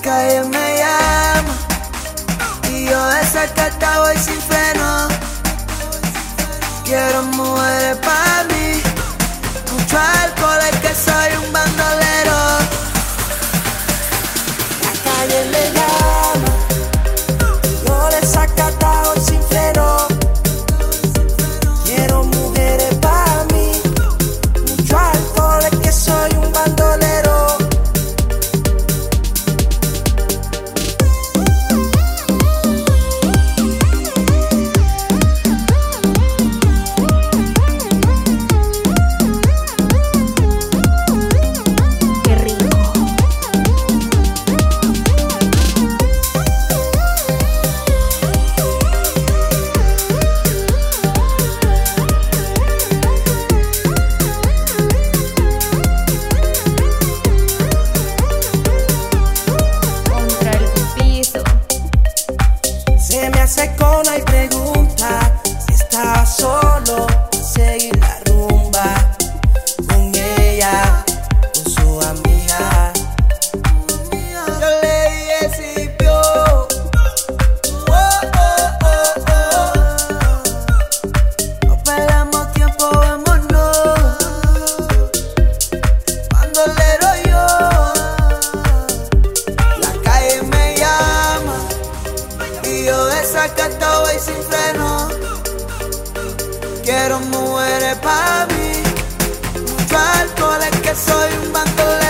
calle me llama y yo desacatado voy sin freno. Quiero mujeres pa' mí, mucho alcohol, es que soy un bandolero. La calle me llama, yo desacatado voy sin freno. Quiero mujeres pa' mí, mucho alcohol, es que soy un bandolero. Secona y pregunta si estaba solo a seguir la rumba con ella, con su amiga. Yo le dije si vio, no perdamos tiempo, vámonos. Bandolero yo, la calle me llama y yo desacatado voy sin freno. Quiero mujeres pa' mí, mucho alcohol, es que soy un bandolero.